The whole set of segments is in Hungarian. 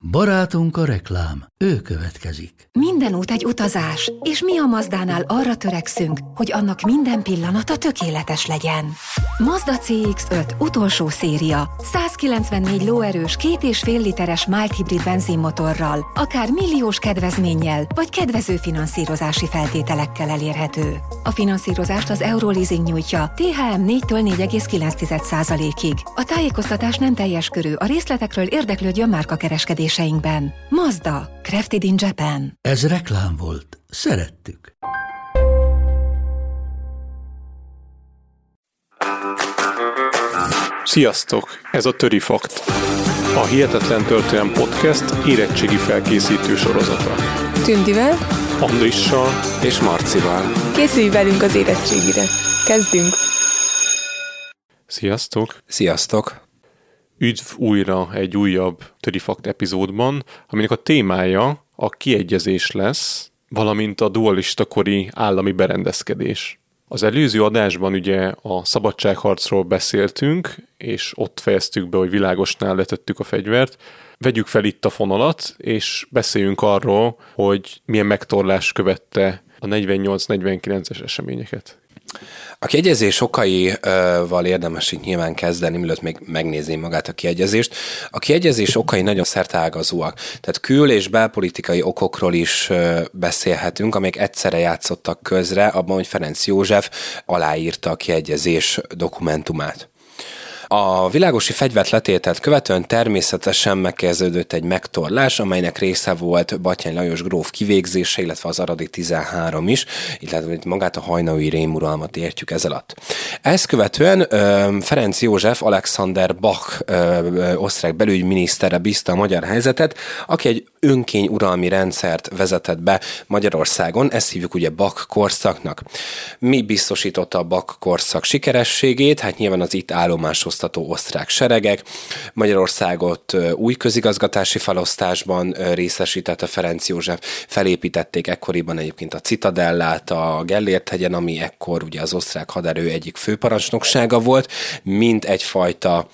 Barátunk a reklám, ő következik. Minden út egy utazás, és mi a Mazdánál arra törekszünk, hogy annak minden pillanata tökéletes legyen. Mazda CX-5 utolsó széria, 194 lóerős 2,5 literes mild hibrid benzinmotorral, akár milliós kedvezménnyel, vagy kedvező finanszírozási feltételekkel elérhető. A finanszírozást az Euroleasing nyújtja, THM 4-től 4,9%-ig. A tájékoztatás nem teljes körű, a részletekről érdeklődjön márkakereskedéseinkben. Mazda, crafted in Japan. Ez reklám volt. Szerettük. Sziasztok! Ez a Töri Fakt. A Hihetetlen Történelem Podcast érettségi felkészítő sorozata. Tündivel, Andrissal és Marcival. Készülj velünk az érettségire. Kezdünk! Sziasztok! Sziasztok! Üdv újra egy újabb Töri Fakt epizódban, aminek a témája a kiegyezés lesz, valamint a dualista kori állami berendezkedés. Az előző adásban ugye a szabadságharcról beszéltünk, és ott fejeztük be, hogy Világosnál letettük a fegyvert. Vegyük fel itt a fonalat, és beszéljünk arról, hogy milyen megtorlás követte a 48-49-es eseményeket. A kiegyezés okaival érdemes itt nyilván kezdeni, mielőtt még megnézni magát a kiegyezést. A kiegyezés okai nagyon szerteágazóak, tehát kül- és belpolitikai okokról is beszélhetünk, amelyek egyszerre játszottak közre abban, hogy Ferenc József aláírta a kiegyezés dokumentumát. A világosi fegyvert letételt követően természetesen megkezdődött egy megtorlás, amelynek része volt Batthyány Lajos gróf kivégzése, illetve az aradi 13 is, illetve magát a hajnaui rémuralmat értjük ez alatt. Ezt követően Ferenc József Alexander Bach osztrák belügyminiszterre bízta a magyar helyzetet, aki egy önkényuralmi rendszert vezetett be Magyarországon, ezt hívjuk ugye Bach korszaknak. Mi biztosította a Bach korszak sikerességét? Hát nyilván az itt állomásoztató osztrák seregek. Magyarországot új közigazgatási felosztásban részesítette Ferenc József, felépítették ekkoriban egyébként a Citadellát a Gellért-hegyen, ami ekkor ugye az osztrák haderő egyik főparancsnoksága volt, mint egyfajta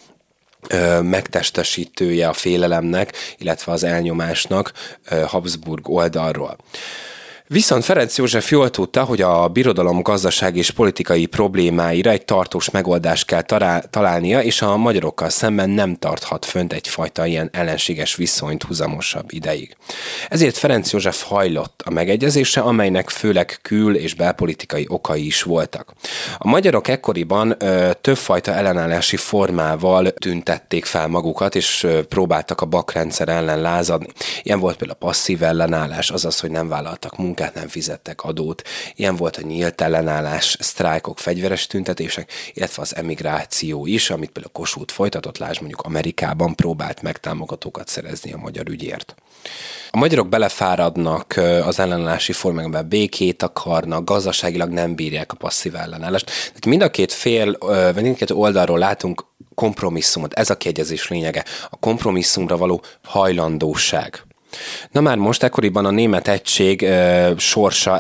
megtestesítője a félelemnek, illetve az elnyomásnak Habsburg oldalról. Viszont Ferenc József jól tudta, hogy a birodalom gazdasági és politikai problémáira egy tartós megoldást kell találnia, és a magyarokkal szemben nem tarthat fönt egyfajta ilyen ellenséges viszonyt húzamosabb ideig. Ezért Ferenc József hajlott a megegyezésre, amelynek főleg kül- és belpolitikai okai is voltak. A magyarok ekkoriban többfajta ellenállási formával tüntették fel magukat, és próbáltak a Bach rendszer ellen lázadni. Ilyen volt például a passzív ellenállás, azaz, hogy nem vállaltak munkát, nem fizettek adót. Ilyen volt a nyílt ellenállás, sztrájkok, fegyveres tüntetések, illetve az emigráció is, amit például Kossuth folytatott, lásd mondjuk Amerikában próbált meg támogatókat szerezni a magyar ügyért. A magyarok belefáradnak az ellenállási formákban, békét akarnak, gazdaságilag nem bírják a passzív ellenállást. Tehát mind a két fél, vagy mindkét oldalról látunk kompromisszumot. Ez a kiegyezés lényege. A kompromisszumra való hajlandóság. Na már most ekkoriban a német egység sorsa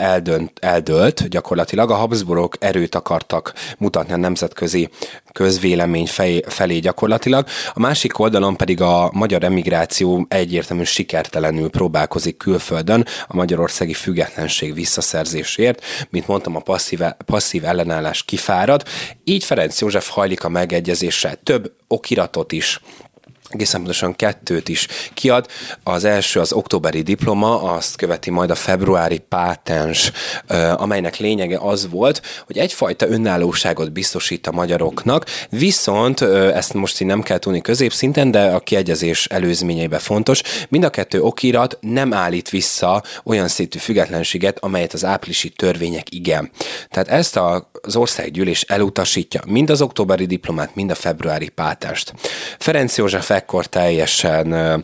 eldőlt gyakorlatilag. A Habsburgok erőt akartak mutatni a nemzetközi közvélemény felé gyakorlatilag. A másik oldalon pedig a magyar emigráció egyértelműen sikertelenül próbálkozik külföldön a magyarországi függetlenség visszaszerzésért. Mint mondtam, a passzív ellenállás kifárad. Így Ferenc József hajlik a megegyezésre. Több okiratot is, egészen pontosan 2 is kiad. Az első az októberi diploma, azt követi majd a februári pátens, amelynek lényege az volt, hogy egyfajta önállóságot biztosít a magyaroknak, viszont ezt most így nem kell tudni középszinten, de a kiegyezés előzményeiben fontos, mind a 2 okirat nem állít vissza olyan szintű függetlenséget, amelyet az áprilisi törvények igen. Tehát ezt az országgyűlés elutasítja, mind az októberi diplomát, mind a februári pátenst. Ferenc József ekkor teljesen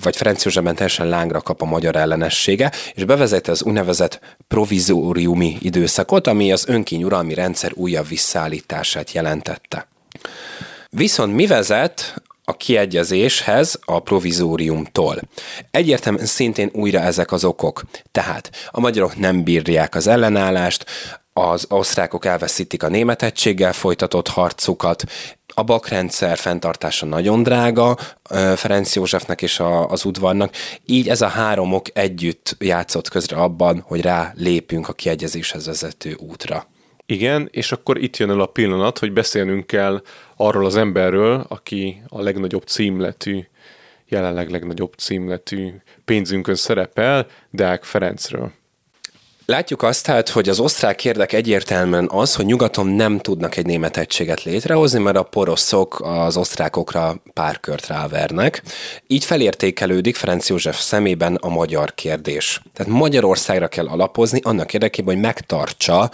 lángra kap a magyar ellenessége, és bevezeti az úgynevezett provizóriumi időszakot, ami az önkényuralmi rendszer újabb visszaállítását jelentette. Viszont mi vezet a kiegyezéshez a provizóriumtól? Egyértelműen szintén újra ezek az okok. Tehát a magyarok nem bírják az ellenállást, az osztrákok elveszítik a német egységgel folytatott harcukat, a bakrendszer fenntartása nagyon drága Ferenc Józsefnek és az udvarnak, így ez a három ok együtt játszott közre abban, hogy rá lépünk a kiegyezéshez vezető útra. Igen, és akkor itt jön el a pillanat, hogy beszélnünk kell arról az emberről, aki a legnagyobb címletű, jelenleg legnagyobb címletű pénzünkön szerepel, Deák Ferencről. Látjuk azt tehát, hogy az osztrák érdek egyértelműen az, hogy nyugaton nem tudnak egy német egységet létrehozni, mert a poroszok az osztrákokra párkört rávernek. Így felértékelődik Ferenc József szemében a magyar kérdés. Tehát Magyarországra kell alapozni annak érdekében, hogy megtartsa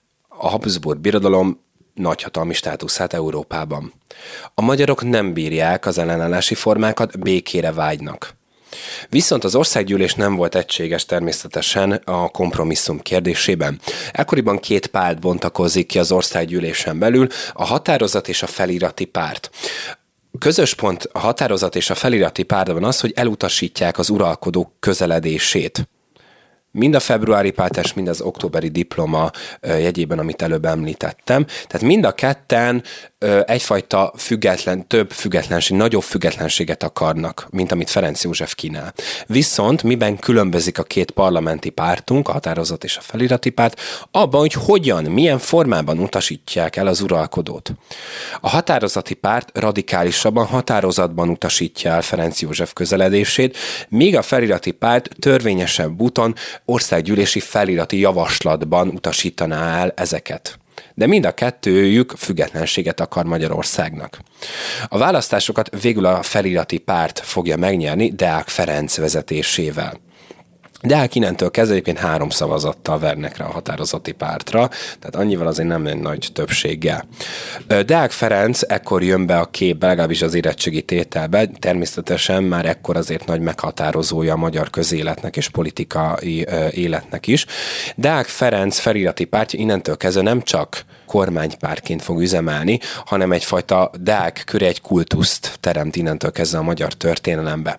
a Habsburg Birodalom nagyhatalmi státuszát Európában. A magyarok nem bírják az ellenállási formákat, békére vágynak. Viszont az országgyűlés nem volt egységes természetesen a kompromisszum kérdésében. Ekkoriban két párt bontakozik ki az országgyűlésen belül, a határozat és a felirati párt. Közös pont a határozat és a felirati pártban az, hogy elutasítják az uralkodók közeledését. Mind a februári pártás, mind az októberi diploma jegyében, amit előbb említettem. Tehát mind a ketten egyfajta több függetlenség, nagyobb függetlenséget akarnak, mint amit Ferenc József kínál. Viszont miben különbözik a két parlamenti pártunk, a határozat és a felirati párt, abban, hogy hogyan, milyen formában utasítják el az uralkodót. A határozati párt radikálisabban, határozatban utasítja el Ferenc József közeledését, míg a felirati párt törvényesebb úton országgyűlési felirati javaslatban utasítaná el ezeket. De mind a kettőjük függetlenséget akar Magyarországnak. A választásokat végül a felirati párt fogja megnyerni Deák Ferenc vezetésével. Deák innentől kezdve egyébként 3 szavazattal vernek rá a határozati pártra, tehát annyival azért nem egy nagy többséggel. Deák Ferenc ekkor jön be a képbe, legalábbis az érettségi tételbe, természetesen már ekkor azért nagy meghatározója a magyar közéletnek és politikai életnek is. Deák Ferenc felirati pártja innentől kezdve nem csak kormánypártként fog üzemelni, hanem egyfajta Deák köré egy kultuszt teremt innentől kezdve a magyar történelembe.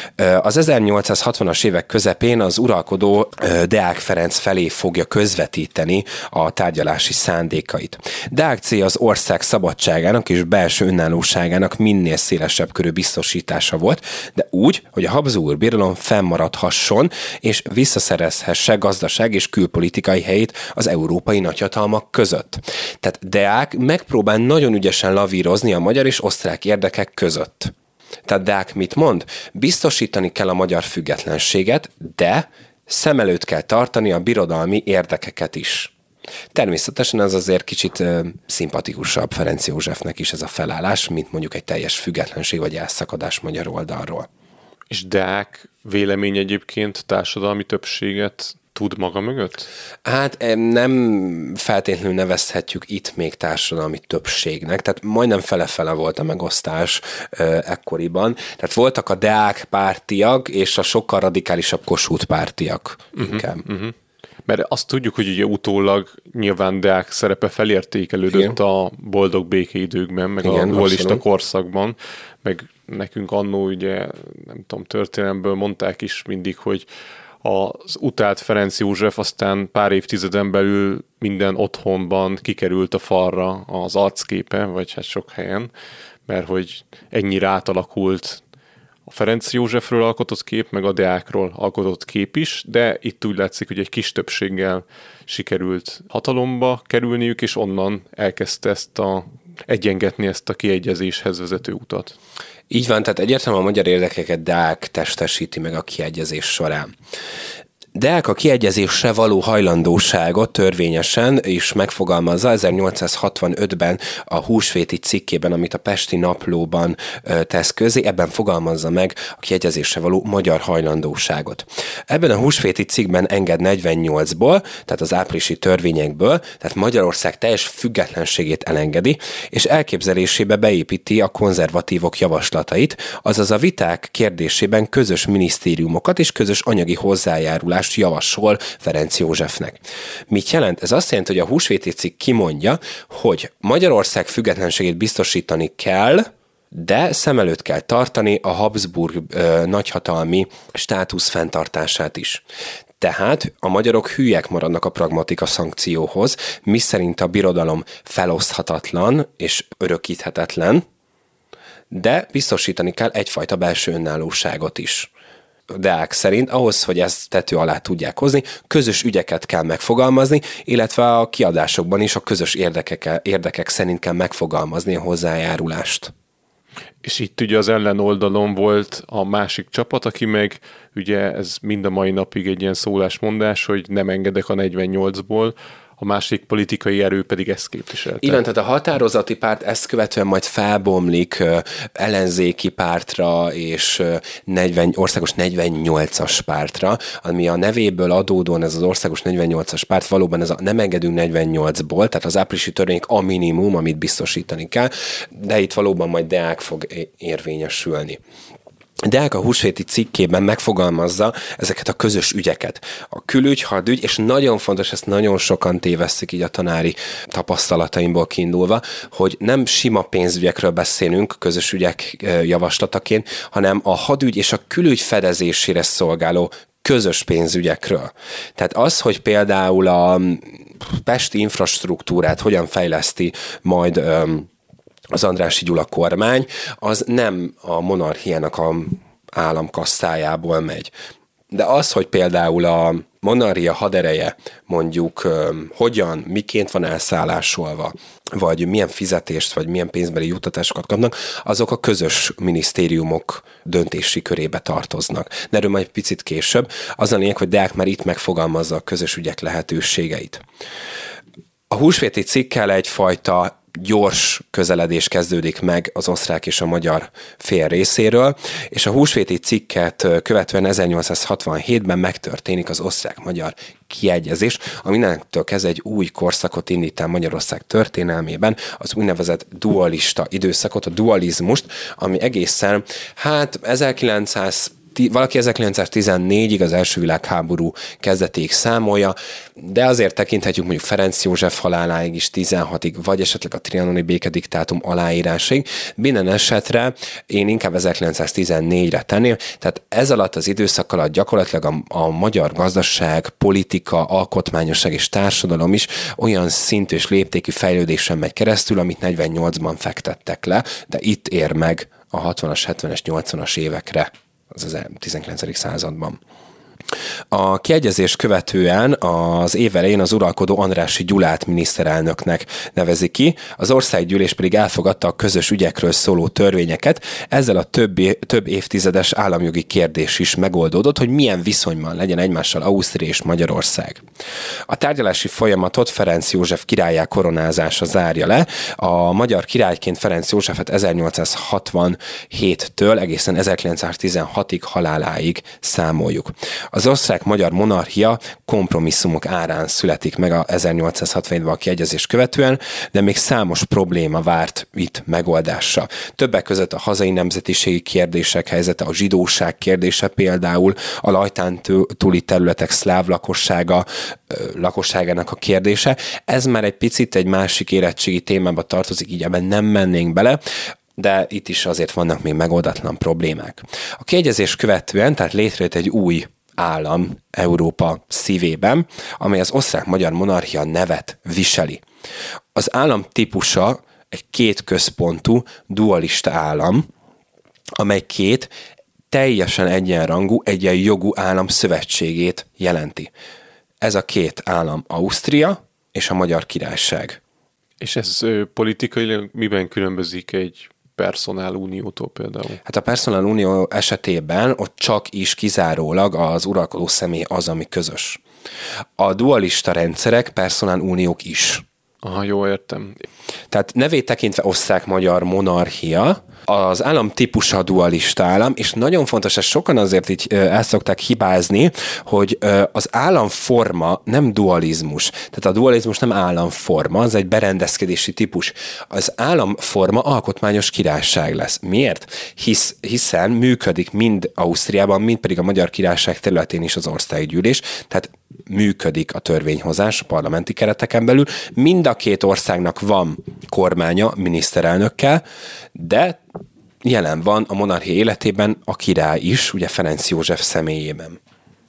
Az 1860-as évek közepén az uralkodó Deák Ferenc felé fogja közvetíteni a tárgyalási szándékait. Deák célja az ország szabadságának és belső önállóságának minél szélesebb körű biztosítása volt, de úgy, hogy a Habsburg Birodalom fennmaradhasson és visszaszerezhesse gazdaság és külpolitikai helyét az európai nagyhatalmak között. Tehát Deák megpróbál nagyon ügyesen lavírozni a magyar és osztrák érdekek között. Tehát Deák mit mond? Biztosítani kell a magyar függetlenséget, de szem előtt kell tartani a birodalmi érdekeket is. Természetesen ez azért kicsit szimpatikusabb Ferenc Józsefnek is ez a felállás, mint mondjuk egy teljes függetlenség vagy elszakadás magyar oldalról. És Deák vélemény egyébként társadalmi többséget tud maga mögött? Hát nem feltétlenül nevezhetjük itt még társadalmi többségnek, tehát majdnem fele-fele volt a megosztás ekkoriban. Tehát voltak a Deák pártiak és a sokkal radikálisabb Kossuth pártiak inkább. Mert azt tudjuk, hogy ugye utólag nyilván Deák szerepe felértékelődött igen. a boldog békeidőkben, meg igen, a dualista korszakban, meg nekünk annó ugye, nem tudom, történelemből mondták is mindig, hogy az utált Ferenc József aztán pár évtizeden belül minden otthonban kikerült a falra az arcképe, vagy hát sok helyen, mert hogy ennyire átalakult a Ferenc Józsefről alkotott kép, meg a Deákról alkotott kép is, de itt úgy látszik, hogy egy kis többséggel sikerült hatalomba kerülniük, és onnan elkezdte egyengetni ezt a kiegyezéshez vezető utat. Így van, tehát egyértelműen a magyar érdekeket Deák testesíti meg a kiegyezés során. Deák a kiegyezésre való hajlandóságot törvényesen is megfogalmazza 1865-ben a húsvéti cikkében, amit a Pesti Naplóban tesz közé, ebben fogalmazza meg a kiegyezésre való magyar hajlandóságot. Ebben a húsvéti cikkben enged 48-ból, tehát az áprilisi törvényekből, tehát Magyarország teljes függetlenségét elengedi, és elképzelésébe beépíti a konzervatívok javaslatait, azaz a viták kérdésében közös minisztériumokat és közös anyagi hozzájárulást javasol Ferenc Józsefnek. Mit jelent? Ez azt jelenti, hogy a húsvéti cikk kimondja, hogy Magyarország függetlenségét biztosítani kell, de szem előtt kell tartani a Habsburg nagyhatalmi státusz fenntartását is. Tehát a magyarok hülyek maradnak a pragmatika szankcióhoz, miszerint a birodalom feloszthatatlan és örökíthetetlen, de biztosítani kell egyfajta belső önállóságot is. Deák szerint ahhoz, hogy ezt tető alá tudják hozni, közös ügyeket kell megfogalmazni, illetve a kiadásokban is a közös érdekek szerint kell megfogalmazni a hozzájárulást. És itt ugye az ellenoldalon volt a másik csapat, aki meg ugye ez mind a mai napig egy ilyen szólásmondás, hogy nem engedek a 48-ból, a másik politikai erő pedig ezt képviselte. Igen, tehát a határozati párt ezt követően majd felbomlik ellenzéki pártra és országos 48-as pártra, ami a nevéből adódóan ez az országos 48-as párt valóban ez a nem engedünk 48-ból, tehát az áprilisi törvények a minimum, amit biztosítani kell, de itt valóban majd Deák fog érvényesülni. Deák a húsvéti cikkében megfogalmazza ezeket a közös ügyeket. A külügy, hadügy, és nagyon fontos, ezt nagyon sokan tévesztik így a tanári tapasztalataimból kiindulva, hogy nem sima pénzügyekről beszélünk közös ügyek javaslataként, hanem a hadügy és a külügy fedezésére szolgáló közös pénzügyekről. Tehát az, hogy például a pesti infrastruktúrát hogyan fejleszti majd az Andrássy Gyula kormány, az nem a monarchiának a államkasszájából megy. De az, hogy például a monarchia hadereje mondjuk hogyan, miként van elszállásolva, vagy milyen fizetést, vagy milyen pénzbeli juttatásokat kapnak, azok a közös minisztériumok döntési körébe tartoznak. De erről majd egy picit később. Az a lényeg, hogy Deák már itt megfogalmazza a közös ügyek lehetőségeit. A húsvéti cikkkel egyfajta gyors közeledés kezdődik meg az osztrák és a magyar fél részéről, és a húsvéti cikket követően 1867-ben megtörténik az osztrák-magyar kiegyezés, ami innentől kezdve egy új korszakot indít el Magyarország történelmében, az úgynevezett dualista időszakot, a dualizmust, ami egészen, valaki 1914-ig az első világháború kezdetéig számolja, de azért tekinthetjük mondjuk Ferenc József haláláig is 16-ig, vagy esetleg a trianoni békediktátum aláírásig. Minden esetre én inkább 1914-re tenném, tehát ez alatt az időszak alatt gyakorlatilag a magyar gazdaság, politika, alkotmányosság és társadalom is olyan szintű és léptékű fejlődésen megy keresztül, amit 48-ban fektettek le, de itt ér meg a 60-as, 70-es, 80-as évekre az 19. században. A kiegyezés követően az év elején az uralkodó Andrássy Gyulát miniszterelnöknek nevezi ki, az országgyűlés pedig elfogadta a közös ügyekről szóló törvényeket, ezzel a több évtizedes államjogi kérdés is megoldódott, hogy milyen viszonyban legyen egymással Ausztria és Magyarország. A tárgyalási folyamatot Ferenc József királlyá koronázása zárja le, a magyar királyként Ferenc Józsefet 1867-től egészen 1916-ig haláláig számoljuk. Az osztrák-magyar monarchia kompromisszumok árán születik meg a 1867-ben a kiegyezés követően, de még számos probléma várt itt megoldásra. Többek között a hazai nemzetiségi kérdések helyzete, a zsidóság kérdése például, a Lajtán túli területek szláv lakosságának a kérdése. Ez már egy picit egy másik érettségi témába tartozik, így ebben nem mennénk bele, de itt is azért vannak még megoldatlan problémák. A kiegyezés követően, tehát létrejött egy új állam Európa szívében, amely az osztrák-magyar monarchia nevet viseli. Az állam típusa egy kétközpontú dualista állam, amely két teljesen egyenrangú, egyenjogú állam szövetségét jelenti. Ez a két állam Ausztria és a Magyar Királyság. És ez politikailag miben különbözik egy personál uniótól például? Hát a personál unió esetében ott csak is kizárólag az uralkodó személy az, ami közös. A dualista rendszerek personál uniók is. Aha, jó, értem. Tehát nevét tekintve osztrák-magyar monarchia, az állam típusa a dualista állam, és nagyon fontos, ezt sokan azért így el szokták hibázni, hogy az államforma nem dualizmus. Tehát a dualizmus nem államforma, az egy berendezkedési típus. Az államforma alkotmányos királyság lesz. Miért? Hiszen működik mind Ausztriában, mind pedig a Magyar Királyság területén is az országgyűlés, tehát működik a törvényhozás a parlamenti kereteken belül. Mind a két országnak van kormánya miniszterelnökkel, de jelen van a monarchia életében a király is, ugye Ferenc József személyében.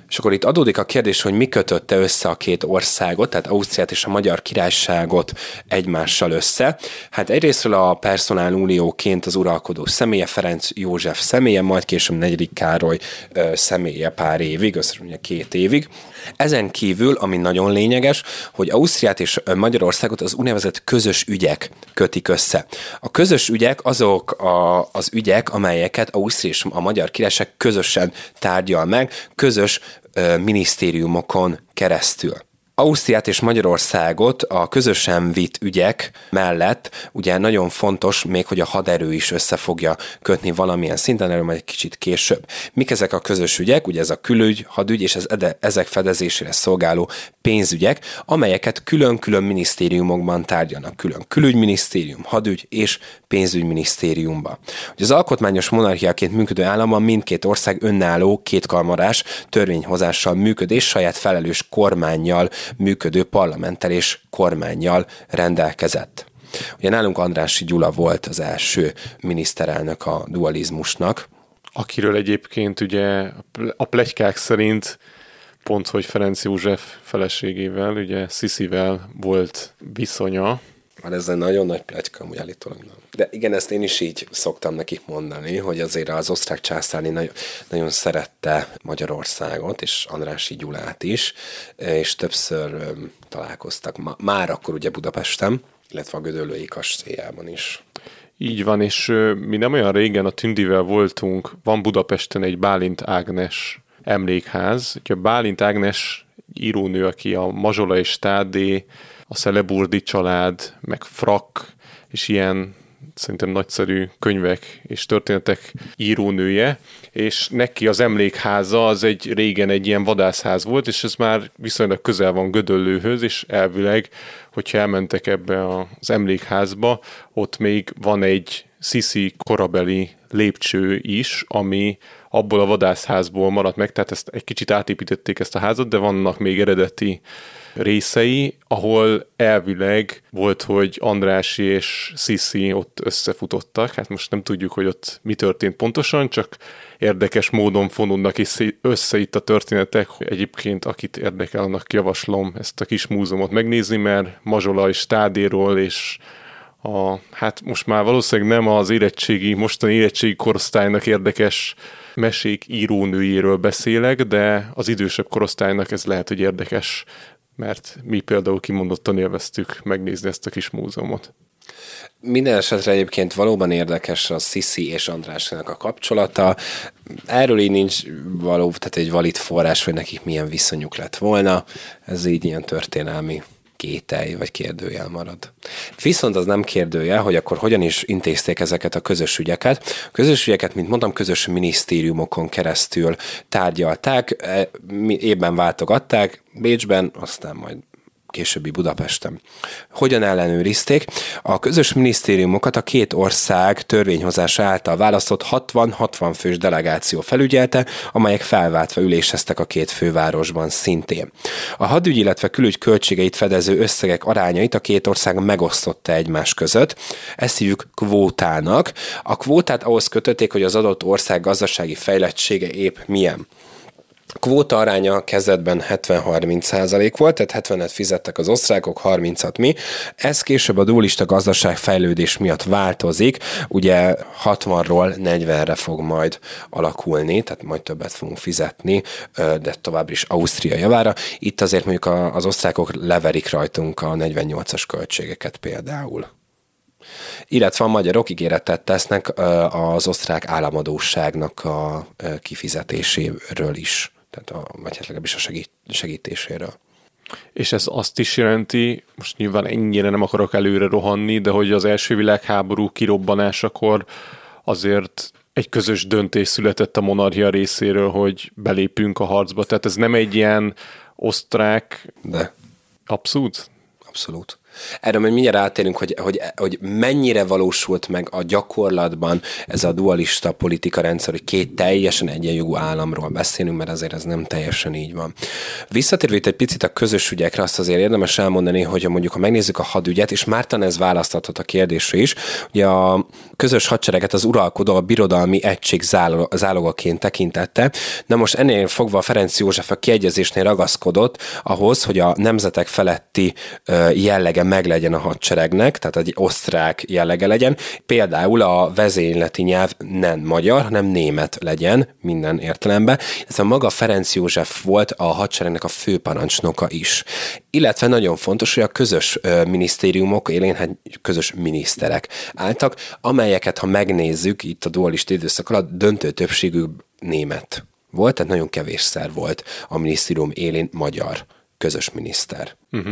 És akkor itt adódik a kérdés, hogy mi kötötte össze a két országot, tehát Ausztriát és a Magyar Királyságot egymással össze. Hát egyrésztről a personálunióként az uralkodó személye, Ferenc József személye, majd később 4. Károly személye pár évig, összesen 2 évig. Ezen kívül, ami nagyon lényeges, hogy Ausztriát és Magyarországot az úgynevezett közös ügyek kötik össze. A közös ügyek azok az ügyek, amelyeket Ausztria és a Magyar Királyság közösen tárgyal meg, közös minisztériumokon keresztül. Ausztriát és Magyarországot a közösen vitt ügyek mellett ugye nagyon fontos még, hogy a haderő is össze fogja kötni valamilyen szinten, erről majd egy kicsit később. Mik ezek a közös ügyek? Ugye ez a külügy, hadügy és ezek fedezésére szolgáló pénzügyek, amelyeket külön-külön minisztériumokban tárgyalnak, külön külügyminisztérium, hadügy és pénzügyminisztériumba. Ugye az alkotmányos monarchiaként működő államban mindkét ország önálló, kétkamarás törvényhozással működő és saját felelős kormánnyal működő parlamenttel és kormánnyal rendelkezett. Ugye nálunk Andrássy Gyula volt az első miniszterelnök a dualizmusnak. Akiről egyébként ugye a pletykák szerint pont, hogy Ferenc József feleségével, ugye Sziszivel volt viszonya. Már ez egy nagyon nagy pletyka, amúgy állítólag nem. De igen, ezt én is így szoktam nekik mondani, hogy azért az osztrák császárné nagyon szerette Magyarországot, és Andrássy Gyulát is, és többször találkoztak. Már akkor ugye Budapesten, illetve a Gödöllői kastélyában is. Így van, és mi nem olyan régen a Tündivel voltunk, van Budapesten egy Bálint Ágnes emlékház. Ugye Bálint Ágnes írónő, aki a Mazsola és Tádé, a Szeleburdi család, meg Frak, és ilyen szerintem nagyszerű könyvek és történetek írónője, és neki az emlékháza az régen egy ilyen vadászház volt, és ez már viszonylag közel van Gödöllőhöz, és elvileg, hogyha elmentek ebbe az emlékházba, ott még van egy Sziszi korabeli lépcső is, ami abból a vadászházból maradt meg, tehát ezt egy kicsit átépítették ezt a házat, de vannak még eredeti részei, ahol elvileg volt, hogy Andrássy és Sziszi ott összefutottak. Hát most nem tudjuk, hogy ott mi történt pontosan, csak érdekes módon fonódnak össze itt a történetek. Egyébként akit érdekel, annak javaslom ezt a kis múzeumot megnézni, mert Mazsola és Tádéról és hát most már valószínűleg nem az mostani érettségi korosztálynak érdekes mesék írónőjéről beszélek, de az idősebb korosztálynak ez lehet, hogy érdekes, mert mi például kimondottan élveztük megnézni ezt a kis múzeumot. Minden esetre egyébként valóban érdekes a Sziszi és Andrássynak a kapcsolata. Erről így nincs tehát egy valid forrás, hogy nekik milyen viszonyuk lett volna. Ez így ilyen történelmi kételj vagy kérdőjel marad. Viszont az nem kérdője, hogy akkor hogyan is intézték ezeket a közös ügyeket. A közös ügyeket, mint mondtam, közös minisztériumokon keresztül tárgyalták, évben váltogatták, Bécsben, aztán majd későbbi Budapesten. Hogyan ellenőrizték? A közös minisztériumokat a két ország törvényhozása által választott 60-60 fős delegáció felügyelte, amelyek felváltva üléseztek a két fővárosban szintén. A hadügy, illetve külügy költségeit fedező összegek arányait a két ország megosztotta egymás között. Ezt hívjuk kvótának. A kvótát ahhoz kötötték, hogy az adott ország gazdasági fejlettsége épp milyen. A kvóta aránya kezdetben 70-30% volt, tehát 70-et fizettek az osztrákok, 30-at mi. Ez később a dualista gazdaság fejlődés miatt változik, ugye 60-ról 40-re fog majd alakulni, tehát majd többet fogunk fizetni, de továbbra is Ausztria javára. Itt azért mondjuk az osztrákok leverik rajtunk a 48-as költségeket például. Illetve a magyarok ígéretet tesznek az osztrák államadósságnak a kifizetéséről is, tehát vagy legalábbis a segítéséről. És ez azt is jelenti, most nyilván ennyire nem akarok előre rohanni, de hogy az első világháború kirobbanásakor azért egy közös döntés született a monarchia részéről, hogy belépünk a harcba. Tehát ez nem egy ilyen osztrák... De. Abszolút? Abszolút. Erről majd mindjárt átérünk, hogy mennyire valósult meg a gyakorlatban ez a dualista politika rendszer, hogy két teljesen egyenjogú államról beszélünk, mert azért ez nem teljesen így van. Visszatérve itt egy picit a közös ügyekre, azt azért érdemes elmondani, hogy mondjuk, ha megnézzük a hadügyet, és Márton ez választhatott a kérdésre is, ugye a közös hadsereget az uralkodó a birodalmi egység zálogaként tekintette. Na most ennél fogva Ferenc József a kiegyezésnél ragaszkodott ahhoz, hogy a nemzetek feletti jellege meglegyen a hadseregnek, tehát egy osztrák jellege legyen. Például a vezényleti nyelv nem magyar, hanem német legyen minden értelemben. Ez a maga Ferenc József volt a hadseregnek a főparancsnoka is. Illetve nagyon fontos, hogy a közös minisztériumok élén közös miniszterek álltak, amelyeket, ha megnézzük itt a dualista időszak alatt, döntő többségük német volt, tehát nagyon kevésszer volt a minisztérium élén magyar közös miniszter.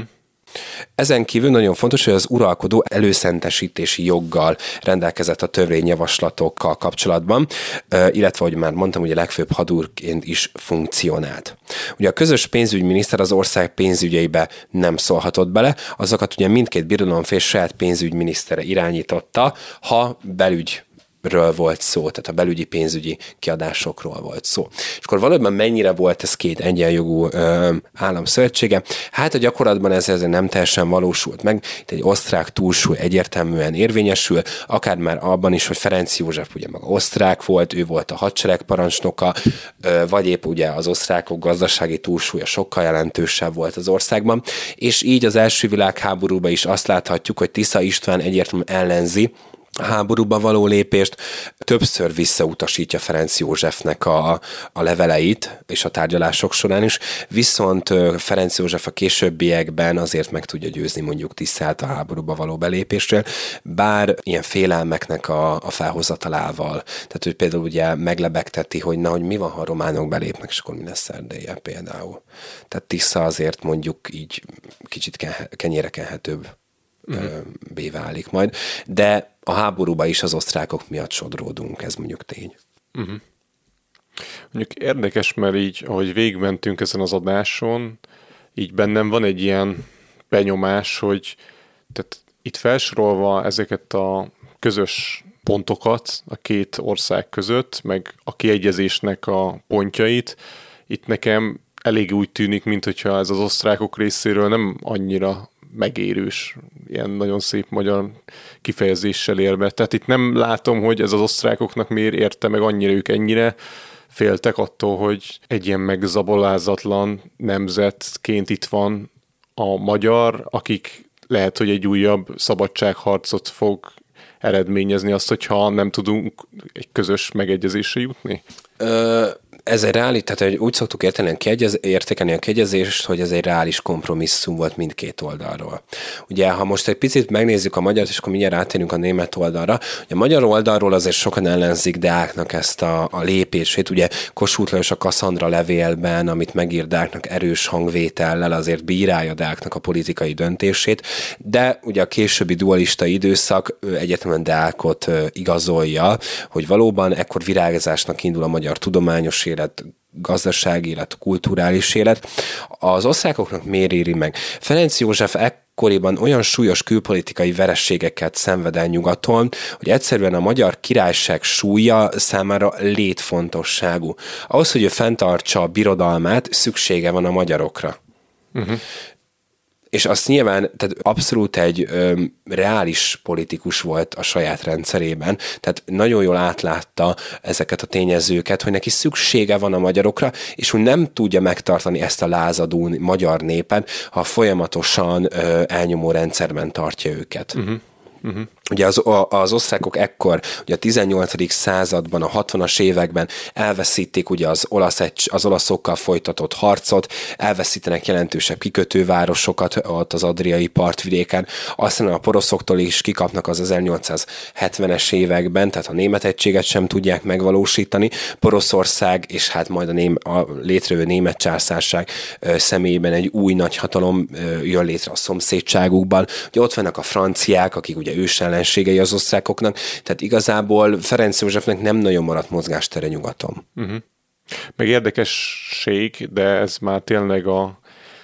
Ezen kívül nagyon fontos, hogy az uralkodó előszentesítési joggal rendelkezett a törvényjavaslatokkal kapcsolatban, illetve, ahogy már mondtam, ugye legfőbb hadúrként is funkcionált. Ugye a közös pénzügyminiszter az ország pénzügyeibe nem szólhatott bele, azokat ugye mindkét birodalomfél saját pénzügyminisztere irányította, ha belügyről volt szó, tehát a belügyi pénzügyi kiadásokról volt szó. És akkor valójában mennyire volt ez két egyenjogú államszövetsége? Hát a gyakorlatban ez nem teljesen valósult meg. Itt egy osztrák túlsúly egyértelműen érvényesül, akár már abban is, hogy Ferenc József ugye maga osztrák volt, ő volt a hadsereg parancsnoka, vagy épp ugye az osztrákok gazdasági túlsúlya sokkal jelentősebb volt az országban, és így az első világháborúban is azt láthatjuk, hogy Tisza István egyértelműen ellenzi a háborúba való lépést, többször visszautasítja Ferenc Józsefnek a leveleit, és a tárgyalások során is, viszont Ferenc József a későbbiekben azért meg tudja győzni mondjuk Tiszát a háborúba való belépésről, bár ilyen félelmeknek a felhozatalával. Tehát, hogy például ugye meglebegteti, hogy hogy mi van, ha a románok belépnek, és akkor mi lesz Erdélye például. Tehát Tisza azért mondjuk így kicsit kenyére kenhetőbb válik majd, de a háborúba is az osztrákok miatt sodródunk, ez mondjuk tény. Mondjuk érdekes, mert így, ahogy végigmentünk ezen az adáson, így bennem van egy ilyen benyomás, hogy tehát itt felsorolva ezeket a közös pontokat a két ország között, meg a kiegyezésnek a pontjait, itt nekem elég úgy tűnik, mintha ez az osztrákok részéről nem annyira megérős, ilyen nagyon szép magyar kifejezéssel élve. Tehát itt nem látom, hogy ez az osztrákoknak miért érte meg annyira, ők ennyire féltek attól, hogy egy ilyen megzabolázatlan nemzetként itt van a magyar, akik lehet, hogy egy újabb szabadságharcot fog eredményezni azt, hogyha nem tudunk egy közös megegyezésre jutni? Ez egy reális, tehát úgy szoktuk értékelni a kiegyezést, hogy ez egy reális kompromisszum volt mindkét oldalról. Ugye, ha most egy picit megnézzük a magyart, és akkor mindjárt átérünk a német oldalra, ugye a magyar oldalról azért sokan ellenzik Deáknak ezt a lépését, ugye Kossuth Lajos a Kasszandra levélben, amit megír Deáknak erős hangvétellel, azért bírálja Deáknak a politikai döntését, de ugye a későbbi dualista időszak egyértelműen Deákot igazolja, hogy valóban ekkor virágzásnak indul a magyar tudományos élet, gazdasági élet, kulturális élet. Az osztrákoknak miért éri meg? Ferenc József ekkoriban olyan súlyos külpolitikai vereségeket szenved el nyugaton, hogy egyszerűen a magyar királyság súlya számára létfontosságú. Ahhoz, hogy ő fenntartsa a birodalmát, szüksége van a magyarokra. És azt nyilván, tehát abszolút egy reális politikus volt a saját rendszerében, tehát nagyon jól átlátta ezeket a tényezőket, hogy neki szüksége van a magyarokra, és hogy nem tudja megtartani ezt a lázadó magyar népet, ha folyamatosan elnyomó rendszerben tartja őket. Ugye az osztrákok ekkor, ugye a 18. században, a 60-as években elveszítik ugye az olaszokkal folytatott harcot, elveszítenek jelentősebb kikötővárosokat ott az adriai partvidéken, aztán a poroszoktól is kikapnak az 1870-es években, tehát a német egységet sem tudják megvalósítani, Poroszország és hát majd a létrejövő német császárság személyében egy új nagyhatalom jön létre a szomszédságukban. Ugye ott vannak a franciák, akik ugye ősellenségei az osztrákoknak, tehát igazából Ferenc Józsefnek nem nagyon maradt mozgástere nyugaton. Meg érdekesség, de ez már tényleg a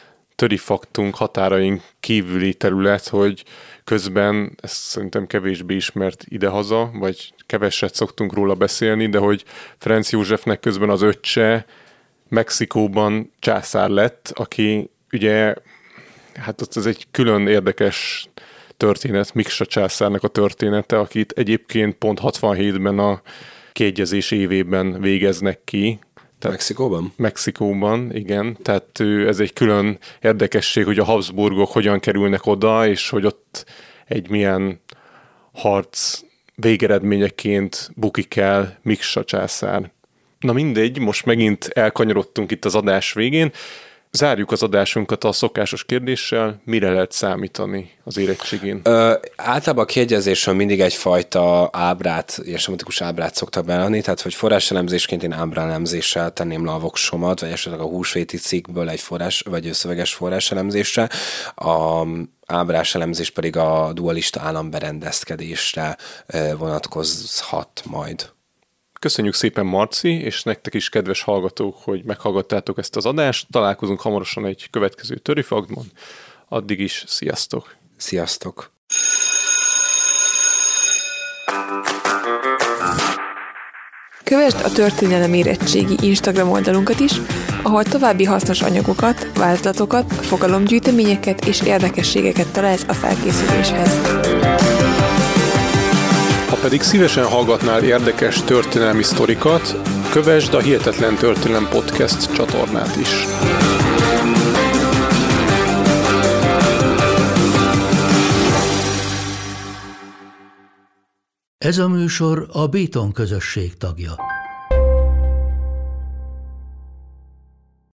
törifaktunk határain kívüli terület, hogy közben, ez szerintem kevésbé ismert idehaza, vagy keveset szoktunk róla beszélni, de hogy Ferenc Józsefnek közben az öccse Mexikóban császár lett, aki ugye, hát ott ez egy külön érdekes történet, Miksa császárnak a története, akit egyébként pont 67-ben a kiegyezés évében végeznek ki. Mexikóban? Mexikóban, igen. Tehát ez egy külön érdekesség, hogy a Habsburgok hogyan kerülnek oda, és hogy ott egy milyen harc végeredményeként bukik el Miksa császár. Na mindegy, most megint elkanyarodtunk itt az adás végén. Zárjuk az adásunkat a szokásos kérdéssel, mire lehet számítani az érettségén? Általában a kiegyezésről mindig egyfajta ábrát, ilyen sematikus ábrát szoktak beadni, tehát hogy forráselemzésként én ábrálemzéssel tenném le a voksomat, vagy esetleg a húsvéti cikkből egy forrás, vagy szöveges forráselemzésre. A ábrás elemzés pedig a dualista államberendezkedésre vonatkozhat majd. Köszönjük szépen, Marci, és nektek is, kedves hallgatók, hogy meghallgattátok ezt az adást. Találkozunk hamarosan egy következő Törifaktban. Addig is sziasztok! Sziasztok! Kövesd a Történelem Érettségi Instagram oldalunkat is, ahol további hasznos anyagokat, vázlatokat, fogalomgyűjteményeket és érdekességeket találsz a felkészüléshez. Ha pedig szívesen hallgatnál érdekes történelmi sztorikat, kövesd a Hihetetlen Történelem Podcast csatornát is. Ez a műsor a Béton közösség tagja.